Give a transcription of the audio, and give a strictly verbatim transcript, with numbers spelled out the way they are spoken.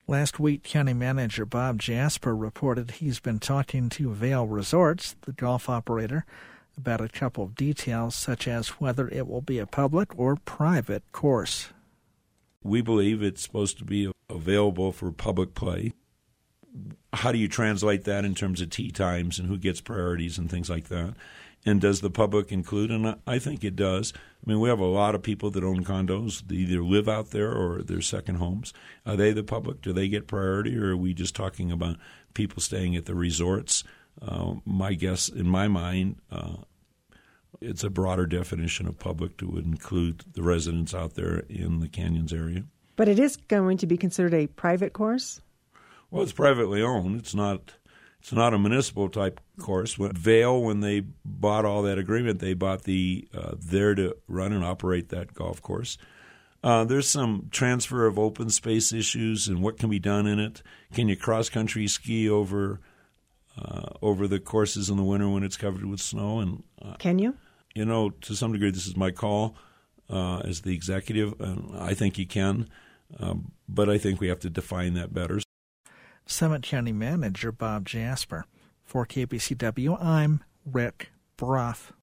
Last week, County Manager Bob Jasper reported he's been talking to Vail Resorts, the golf operator, about a couple of details, such as whether it will be a public or private course. We believe it's supposed to be available for public play. How do you translate that in terms of tee times and who gets priorities and things like that? And does the public include? And I think it does. I mean, we have a lot of people that own condos. They either live out there or they're second homes. Are they the public? Do they get priority, or are we just talking about people staying at the resorts? Uh, my guess, in my mind, uh, it's a broader definition of public to include the residents out there in the Canyons area. But it is going to be considered a private course? Well, it's privately owned. It's not It's not a municipal-type course. When Vail, when they bought all that agreement, they bought the uh, there to run and operate that golf course. Uh, there's some transfer of open space issues and what can be done in it. Can you cross-country ski over uh, over the courses in the winter when it's covered with snow? And uh, Can you? You know, to some degree, this is my call uh, as the executive. And I think you can, um, but I think we have to define that better. Summit County Manager Bob Jasper. For K B C W, I'm Rick Brough.